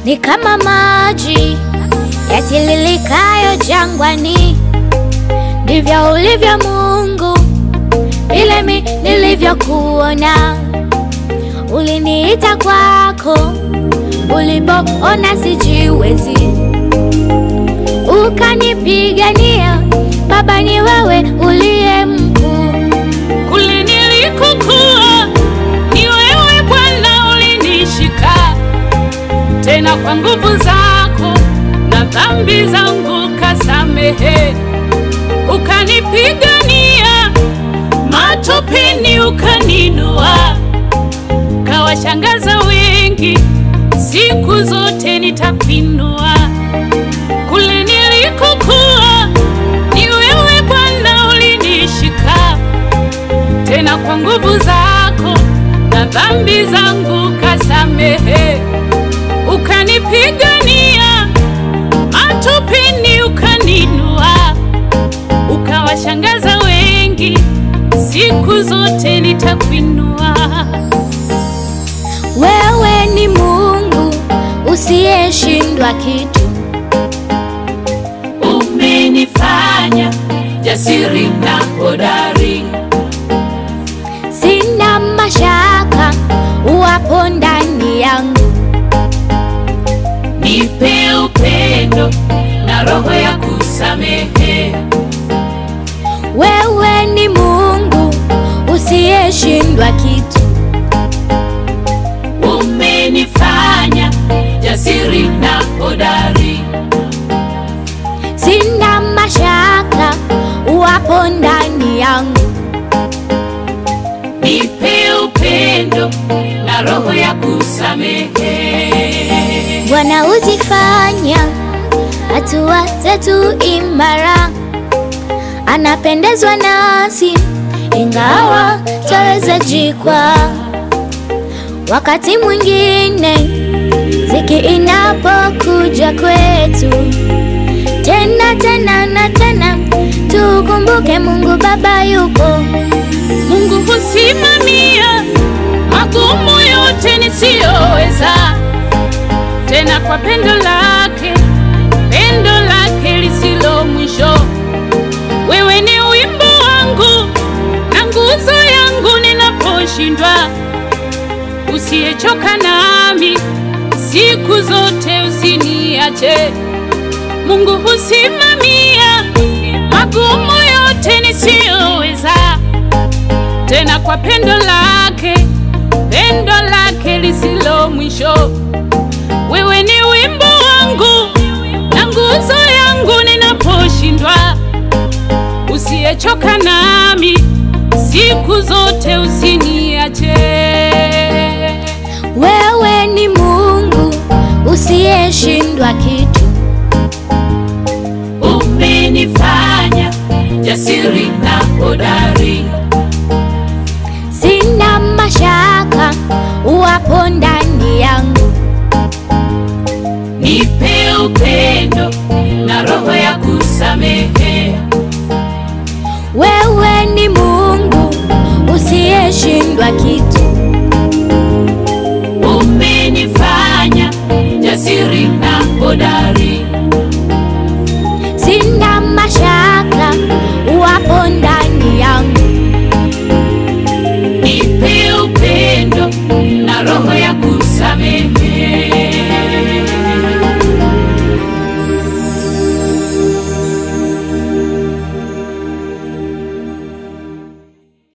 ni kama maji yatililikayo jangwani. Ndivyo ulivyo Mungu, vile mimi nilivyokuona. Uliniita kwako ulipoona sijiwezi, ukanipigania. Baba, ni wewe uliye mkuu. Kule nilikokuwa ni wewe Bwana ulinishika, tena kwa nguvu zako na dhambi zangu kasamehe. Ukanipigania matopeni, ukaninua, kawashangaza wengi. Siku zote nitakuinua. Kule nilikokuwa ni wewe Bwana ulinishika, tena kwa nguvu zako na dhambi zangu kasamehe. Ukanipigania matopeni, ukaninua, ukawashangaza wengi. Siku zote nitakuinua. Wewe ni Mungu usiyeshindwa kitu. Umenifanya jasiri na hodari, sina mashaka uwapo ndani yangu. nipe upendo na roho ya kusamehe. Wewe ni Mungu usiyeshindwa kitu. Umenifanya jasiri na hodari, sina mashaka uwapo ndani yangu. nipe upendo na roho ya kusamehe. Bwana, uzifanya hatua zetu imara. Anapendezwa nasi ingawa twaweza jikwa. Wakati mwingine ziki inapokuja kwetu, tena tena na tena tukumbuke Mungu Baba yupo. Mungu husimamia magumu yote nisiyoweza, tena kwa pendo lake lisilo mwisho. Wewe ni wimbo wangu na nguzo yangu ninaposhindwa. Usiyechoka nami siku zote, usiniache. Mungu husimamia magumu yote nisiyoweza, tena kwa pendo lake lisilo mwisho. Wewe ni wimbo wangu na nguzo yangu ninaposhindwa. Usiyechoka nami siku zote, usiniache. Wewe ni Mungu usiyeshindwa kitu. Umenifanya jasiri na hodari, sina mashaka uwapo ndani yangu. nipe upendo na roho ya kusamehe. Wewe ni Mungu usiyeshindwa kitu. Umenifanya jasiri na hodari, sina mashaka uwapo ndani yangu. nipe upendo na roho ya kusamehe.